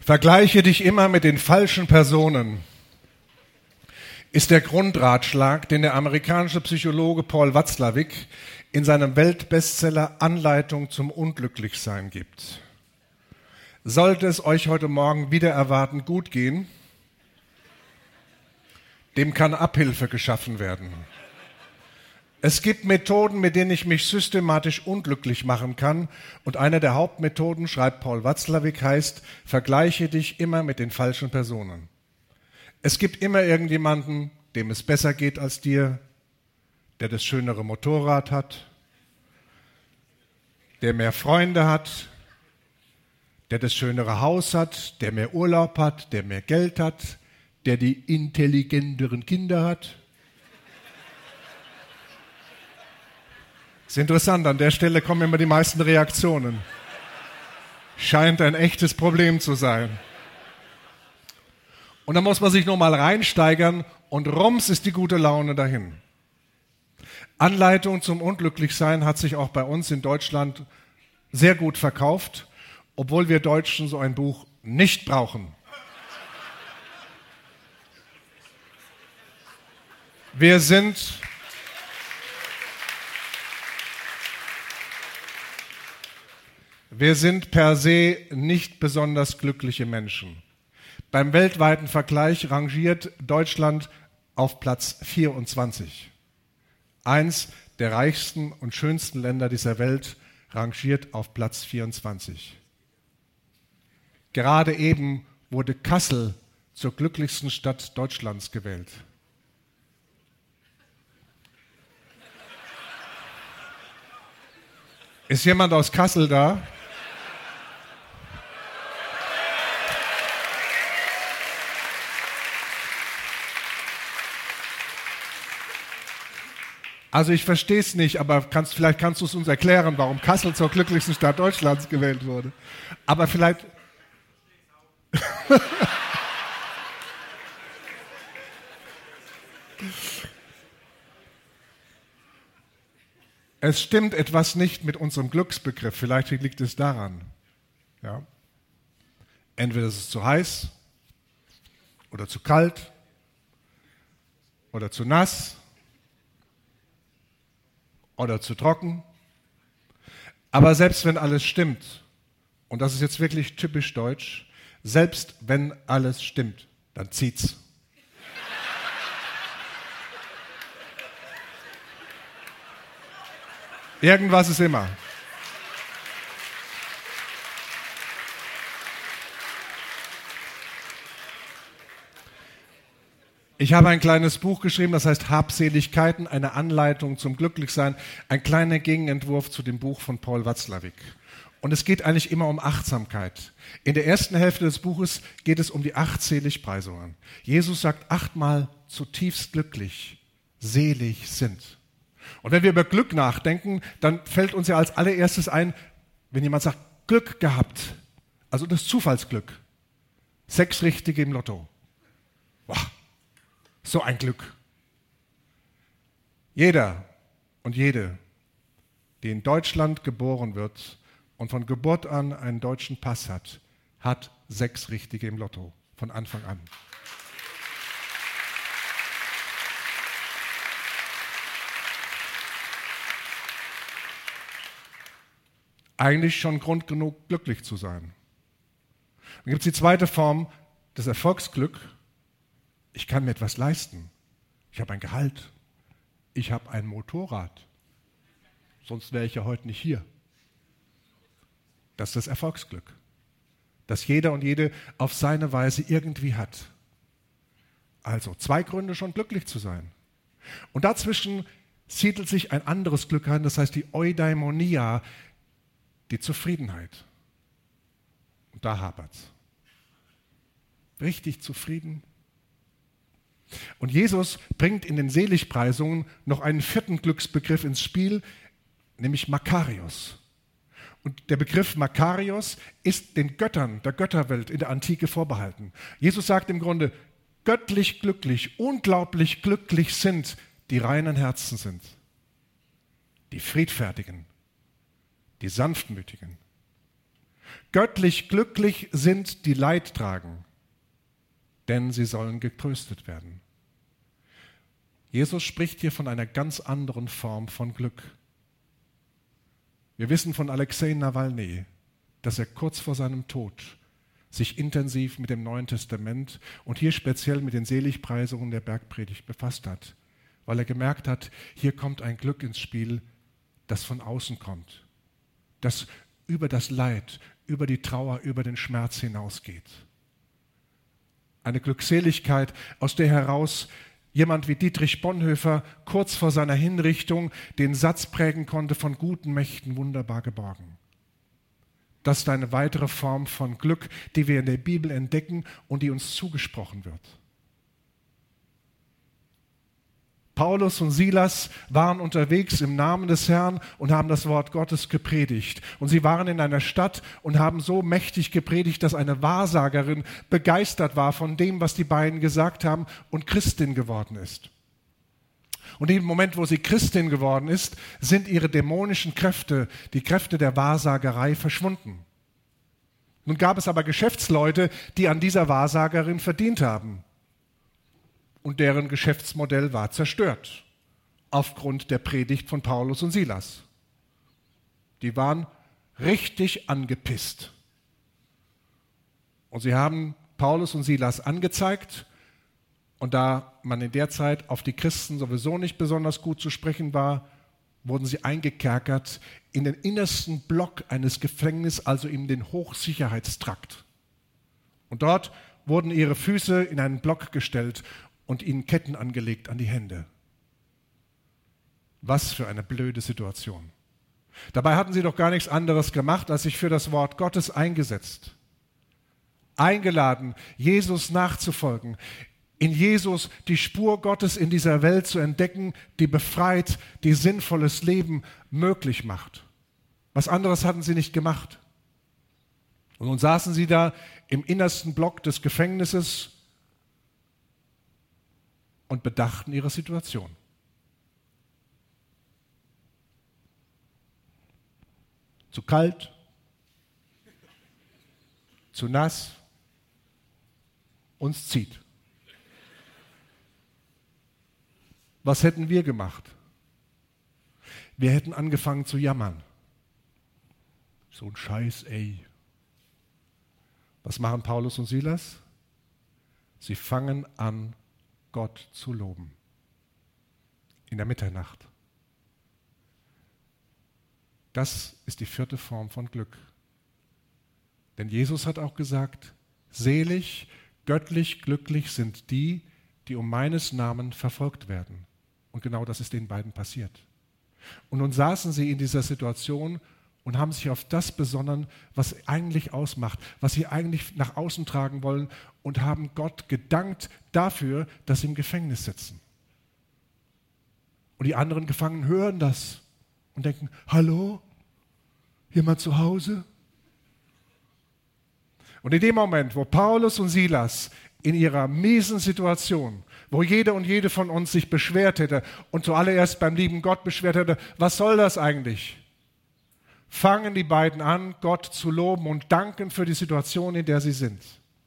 Vergleiche dich immer mit den falschen Personen, ist der Grundratschlag, den der amerikanische Psychologe Paul Watzlawick in seinem Weltbestseller Anleitung zum Unglücklichsein gibt. Sollte es euch heute Morgen wieder erwarten gut gehen, dem kann Abhilfe geschaffen werden. Es gibt Methoden, mit denen ich mich systematisch unglücklich machen kann. Und eine der Hauptmethoden, schreibt Paul Watzlawick, heißt, vergleiche dich immer mit den falschen Personen. Es gibt immer irgendjemanden, dem es besser geht als dir, der das schönere Motorrad hat, der mehr Freunde hat, der das schönere Haus hat, der mehr Urlaub hat, der mehr Geld hat, der die intelligenteren Kinder hat. Ist interessant, an der Stelle kommen immer die meisten Reaktionen. Scheint ein echtes Problem zu sein. Und dann muss man sich nochmal reinsteigern und rums ist die gute Laune dahin. Anleitung zum Unglücklichsein hat sich auch bei uns in Deutschland sehr gut verkauft, obwohl wir Deutschen so ein Buch nicht brauchen. Wir sind per se nicht besonders glückliche Menschen. Beim weltweiten Vergleich rangiert Deutschland auf Platz 24. Eins der reichsten und schönsten Länder dieser Welt rangiert auf Platz 24. Gerade eben wurde Kassel zur glücklichsten Stadt Deutschlands gewählt. Ist jemand aus Kassel da? Also ich verstehe es nicht, aber vielleicht kannst du es uns erklären, warum Kassel zur glücklichsten Stadt Deutschlands gewählt wurde. Aber vielleicht... Es stimmt etwas nicht mit unserem Glücksbegriff. Vielleicht liegt es daran. Ja? Entweder ist es zu heiß oder zu kalt oder zu nass oder zu trocken. Aber selbst wenn alles stimmt, und das ist jetzt wirklich typisch deutsch, selbst wenn alles stimmt, dann zieht's. Irgendwas ist immer. Ich habe ein kleines Buch geschrieben, das heißt Habseligkeiten, eine Anleitung zum Glücklichsein, ein kleiner Gegenentwurf zu dem Buch von Paul Watzlawick. Und es geht eigentlich immer um Achtsamkeit. In der ersten Hälfte des Buches geht es um die 8 Seligpreisungen. Jesus sagt 8-mal zutiefst glücklich, selig sind. Und wenn wir über Glück nachdenken, dann fällt uns ja als allererstes ein, wenn jemand sagt, Glück gehabt, also das Zufallsglück, 6 Richtige im Lotto. Wow, so ein Glück. Jeder und jede, die in Deutschland geboren wird und von Geburt an einen deutschen Pass hat, hat 6 Richtige im Lotto von Anfang an. Eigentlich schon Grund genug, glücklich zu sein. Dann gibt es die zweite Form, das Erfolgsglück. Ich kann mir etwas leisten. Ich habe ein Gehalt. Ich habe ein Motorrad. Sonst wäre ich ja heute nicht hier. Das ist das Erfolgsglück, das jeder und jede auf seine Weise irgendwie hat. Also 2 Gründe schon glücklich zu sein. Und dazwischen siedelt sich ein anderes Glück ein, das heißt die Eudaimonia, die Zufriedenheit. Und da hapert's. Richtig zufrieden. Und Jesus bringt in den Seligpreisungen noch einen 4. Glücksbegriff ins Spiel, nämlich Makarios. Und der Begriff Makarios ist den Göttern der Götterwelt in der Antike vorbehalten. Jesus sagt im Grunde, göttlich glücklich, unglaublich glücklich sind, die reinen Herzen sind, die Friedfertigen, die Sanftmütigen. Göttlich glücklich sind die Leid tragen, denn sie sollen getröstet werden. Jesus spricht hier von einer ganz anderen Form von Glück. Wir wissen von Alexei Nawalny, dass er kurz vor seinem Tod sich intensiv mit dem Neuen Testament und hier speziell mit den Seligpreisungen der Bergpredigt befasst hat, weil er gemerkt hat, hier kommt ein Glück ins Spiel, das von außen kommt, das über das Leid, über die Trauer, über den Schmerz hinausgeht. Eine Glückseligkeit, aus der heraus jemand wie Dietrich Bonhoeffer kurz vor seiner Hinrichtung den Satz prägen konnte: von guten Mächten wunderbar geborgen. Das ist eine weitere Form von Glück, die wir in der Bibel entdecken und die uns zugesprochen wird. Paulus und Silas waren unterwegs im Namen des Herrn und haben das Wort Gottes gepredigt. Und sie waren in einer Stadt und haben so mächtig gepredigt, dass eine Wahrsagerin begeistert war von dem, was die beiden gesagt haben, und Christin geworden ist. Und im Moment, wo sie Christin geworden ist, sind ihre dämonischen Kräfte, die Kräfte der Wahrsagerei, verschwunden. Nun gab es aber Geschäftsleute, die an dieser Wahrsagerin verdient haben. Und deren Geschäftsmodell war zerstört aufgrund der Predigt von Paulus und Silas. Die waren richtig angepisst. Und sie haben Paulus und Silas angezeigt. Und da man in der Zeit auf die Christen sowieso nicht besonders gut zu sprechen war, wurden sie eingekerkert in den innersten Block eines Gefängnisses, also in den Hochsicherheitstrakt. Und dort wurden ihre Füße in einen Block gestellt und ihnen Ketten angelegt an die Hände. Was für eine blöde Situation. Dabei hatten sie doch gar nichts anderes gemacht, als sich für das Wort Gottes eingesetzt. Eingeladen, Jesus nachzufolgen, in Jesus die Spur Gottes in dieser Welt zu entdecken, die befreit, die sinnvolles Leben möglich macht. Was anderes hatten sie nicht gemacht. Und nun saßen sie da im innersten Block des Gefängnisses und bedachten ihre Situation. Zu kalt, zu nass, uns zieht. Was hätten wir gemacht? Wir hätten angefangen zu jammern. So ein Scheiß, ey. Was machen Paulus und Silas? Sie fangen an, Gott zu loben. In der Mitternacht. Das ist die vierte Form von Glück. Denn Jesus hat auch gesagt, selig, göttlich, glücklich sind die, die um meines Namen verfolgt werden. Und genau das ist den beiden passiert. Und nun saßen sie in dieser Situation und haben sich auf das besonnen, was eigentlich ausmacht, was sie eigentlich nach außen tragen wollen, und haben Gott gedankt dafür, dass sie im Gefängnis sitzen. Und die anderen Gefangenen hören das und denken, hallo, jemand zu Hause? Und in dem Moment, wo Paulus und Silas in ihrer miesen Situation, wo jeder und jede von uns sich beschwert hätte und zuallererst beim lieben Gott beschwert hätte, was soll das eigentlich? Fangen die beiden an, Gott zu loben und danken für die Situation, in der sie sind.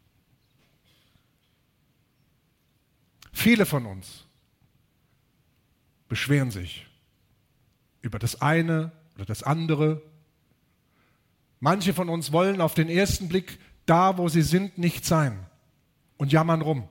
Viele von uns beschweren sich über das eine oder das andere. Manche von uns wollen auf den ersten Blick da, wo sie sind, nicht sein und jammern rum.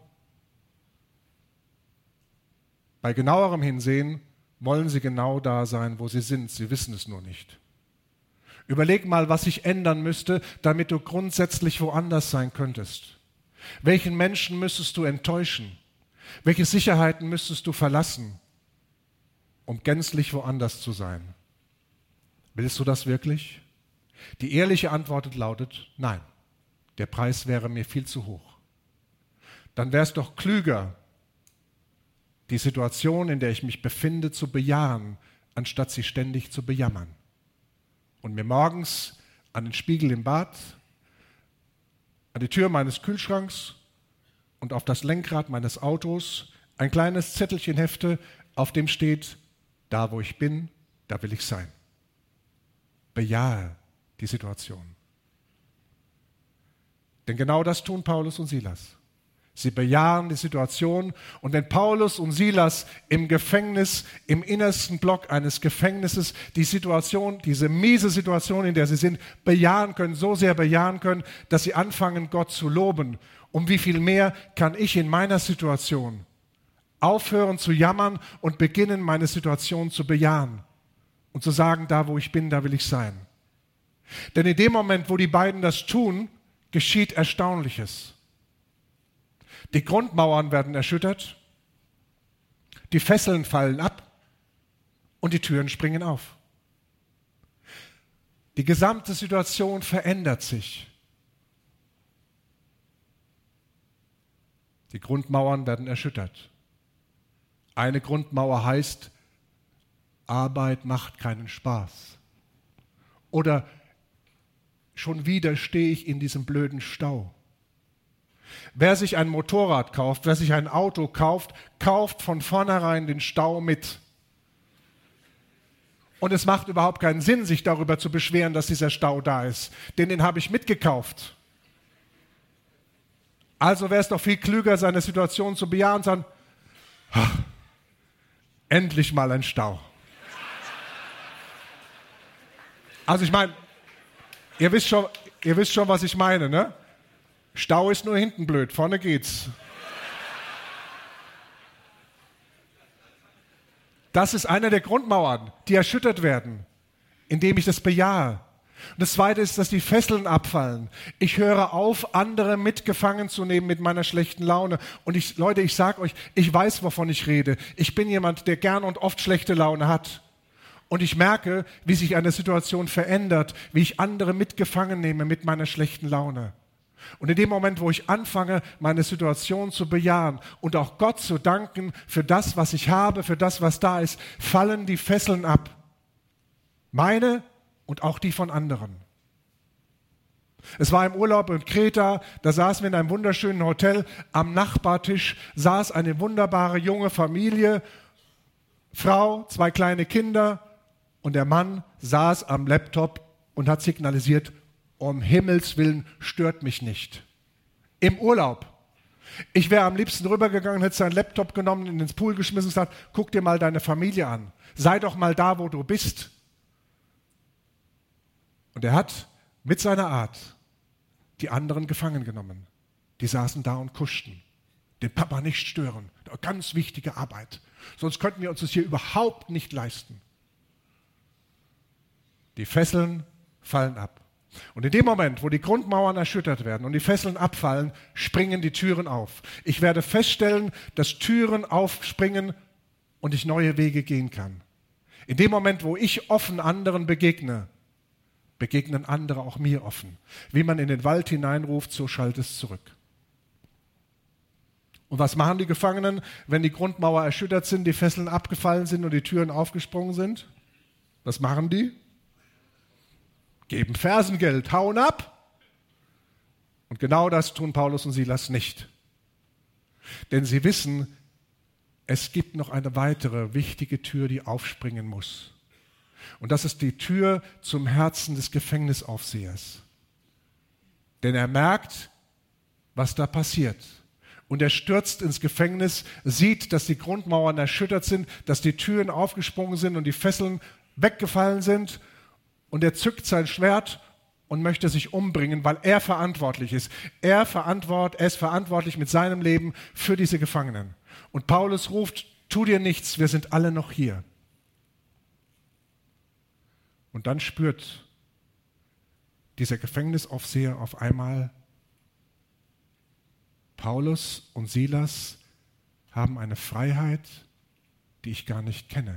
Bei genauerem Hinsehen wollen sie genau da sein, wo sie sind. Sie wissen es nur nicht. Überleg mal, was sich ändern müsste, damit du grundsätzlich woanders sein könntest. Welchen Menschen müsstest du enttäuschen? Welche Sicherheiten müsstest du verlassen, um gänzlich woanders zu sein? Willst du das wirklich? Die ehrliche Antwort lautet, nein, der Preis wäre mir viel zu hoch. Dann wäre es doch klüger, die Situation, in der ich mich befinde, zu bejahen, anstatt sie ständig zu bejammern. Und mir morgens an den Spiegel im Bad, an die Tür meines Kühlschranks und auf das Lenkrad meines Autos ein kleines Zettelchen hefte, auf dem steht, da wo ich bin, da will ich sein. Bejahe die Situation. Denn genau das tun Paulus und Silas. Sie bejahen die Situation. Und wenn Paulus und Silas im Gefängnis, im innersten Block eines Gefängnisses die Situation, diese miese Situation, in der sie sind, bejahen können, so sehr bejahen können, dass sie anfangen, Gott zu loben, um wie viel mehr kann ich in meiner Situation aufhören zu jammern und beginnen, meine Situation zu bejahen und zu sagen, da wo ich bin, da will ich sein. Denn in dem Moment, wo die beiden das tun, geschieht Erstaunliches. Die Grundmauern werden erschüttert, die Fesseln fallen ab und die Türen springen auf. Die gesamte Situation verändert sich. Die Grundmauern werden erschüttert. Eine Grundmauer heißt, Arbeit macht keinen Spaß. Oder schon wieder stehe ich in diesem blöden Stau. Wer sich ein Motorrad kauft, wer sich ein Auto kauft, kauft von vornherein den Stau mit. Und es macht überhaupt keinen Sinn, sich darüber zu beschweren, dass dieser Stau da ist. Denn den habe ich mitgekauft. Also wäre es doch viel klüger, seine Situation zu bejahen und sagen, endlich mal ein Stau. Also ich meine, ihr wisst schon, was ich meine, ne? Stau ist nur hinten blöd, vorne geht's. Das ist eine der Grundmauern, die erschüttert werden, indem ich das bejahe. Und das Zweite ist, dass die Fesseln abfallen. Ich höre auf, andere mitgefangen zu nehmen mit meiner schlechten Laune. Und Leute, ich sage euch, ich weiß, wovon ich rede. Ich bin jemand, der gern und oft schlechte Laune hat. Und ich merke, wie sich eine Situation verändert, wie ich andere mitgefangen nehme mit meiner schlechten Laune. Und in dem Moment, wo ich anfange, meine Situation zu bejahen und auch Gott zu danken für das, was ich habe, für das, was da ist, fallen die Fesseln ab. Meine und auch die von anderen. Es war im Urlaub in Kreta, da saßen wir in einem wunderschönen Hotel. Am Nachbartisch saß eine wunderbare junge Familie, Frau, 2 kleine Kinder und der Mann saß am Laptop und hat signalisiert, um Himmels Willen, stört mich nicht. Im Urlaub. Ich wäre am liebsten rübergegangen, hätte seinen Laptop genommen, in den Pool geschmissen und gesagt, guck dir mal deine Familie an. Sei doch mal da, wo du bist. Und er hat mit seiner Art die anderen gefangen genommen. Die saßen da und kuschten. Den Papa nicht stören. Ganz wichtige Arbeit. Sonst könnten wir uns das hier überhaupt nicht leisten. Die Fesseln fallen ab. Und in dem Moment, wo die Grundmauern erschüttert werden und die Fesseln abfallen, springen die Türen auf. Ich werde feststellen, dass Türen aufspringen und ich neue Wege gehen kann. In dem Moment, wo ich offen anderen begegne, begegnen andere auch mir offen. Wie man in den Wald hineinruft, so schallt es zurück. Und was machen die Gefangenen, wenn die Grundmauer erschüttert sind, die Fesseln abgefallen sind und die Türen aufgesprungen sind? Was machen die? Geben Fersengeld, hauen ab. Und genau das tun Paulus und Silas nicht. Denn sie wissen, es gibt noch eine weitere wichtige Tür, die aufspringen muss. Und das ist die Tür zum Herzen des Gefängnisaufsehers. Denn er merkt, was da passiert. Und er stürzt ins Gefängnis, sieht, dass die Grundmauern erschüttert sind, dass die Türen aufgesprungen sind und die Fesseln weggefallen sind. Und er zückt sein Schwert und möchte sich umbringen, weil er verantwortlich ist. Er ist verantwortlich mit seinem Leben für diese Gefangenen. Und Paulus ruft, tu dir nichts, wir sind alle noch hier. Und dann spürt dieser Gefängnisaufseher auf einmal, Paulus und Silas haben eine Freiheit, die ich gar nicht kenne.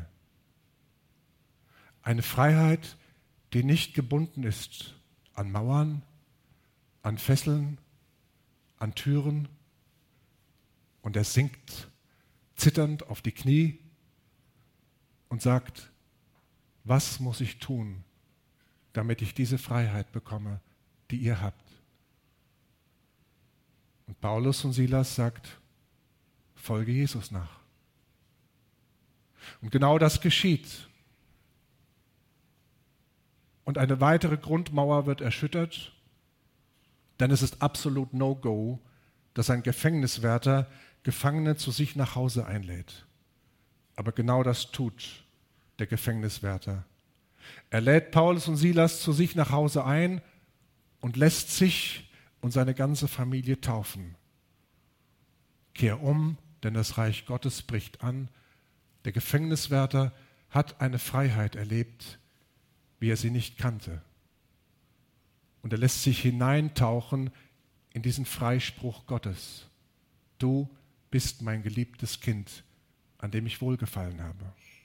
Eine Freiheit, die nicht gebunden ist an Mauern, an Fesseln, an Türen. Und er sinkt zitternd auf die Knie und sagt, was muss ich tun, damit ich diese Freiheit bekomme, die ihr habt? Und Paulus und Silas sagt, folge Jesus nach. Und genau das geschieht. Und eine weitere Grundmauer wird erschüttert Denn es ist absolut No-Go, dass ein Gefängniswärter Gefangene zu sich nach Hause einlädt. Aber genau das tut der Gefängniswärter. Er lädt Paulus und Silas zu sich nach Hause ein und lässt sich und seine ganze Familie taufen. Kehr um, denn das Reich Gottes bricht an. Der Gefängniswärter hat eine Freiheit erlebt, wie er sie nicht kannte. Und er lässt sich hineintauchen in diesen Freispruch Gottes. Du bist mein geliebtes Kind, an dem ich wohlgefallen habe.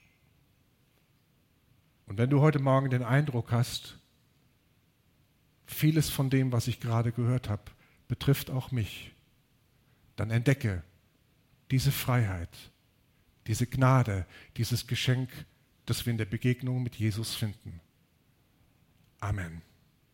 Und wenn du heute Morgen den Eindruck hast, vieles von dem, was ich gerade gehört habe, betrifft auch mich, dann entdecke diese Freiheit, diese Gnade, dieses Geschenk, das wir in der Begegnung mit Jesus finden. Amen.